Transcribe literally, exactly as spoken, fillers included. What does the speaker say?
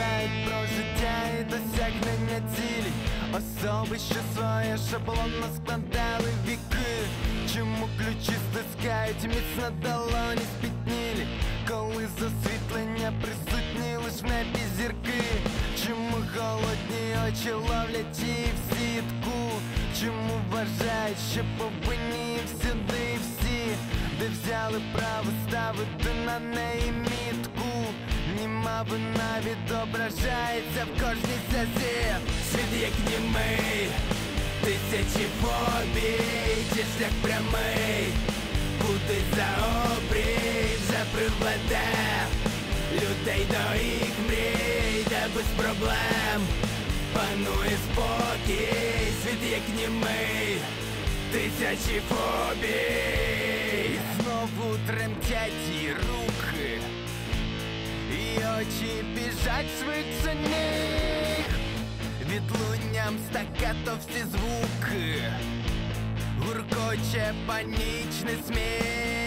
розповідають про життя і досягнення цілей. Особи, що своє шаблонно складали віки. Чому ключі стискають міцно долоні спітнілі, коли з освітлення присутні лиш в небі зірки? Чому голодні очі ловлять її в сітку? Чому вважають, що повинні всюди і всі, де взяли право ставити на неї мітку? Німа вона відображається в кожній сльозі. Світ як німий, тисячі фобій, чи шлях прямий, кудись за обрій вже приведе людей до їх мрій, де без проблем панує спокій. Світ як німий, тисячі фобій. Знову тремтять її руки, і очі біжать швидше ніг. Відлунням стакато всі звуки, гуркоче панічний сміх.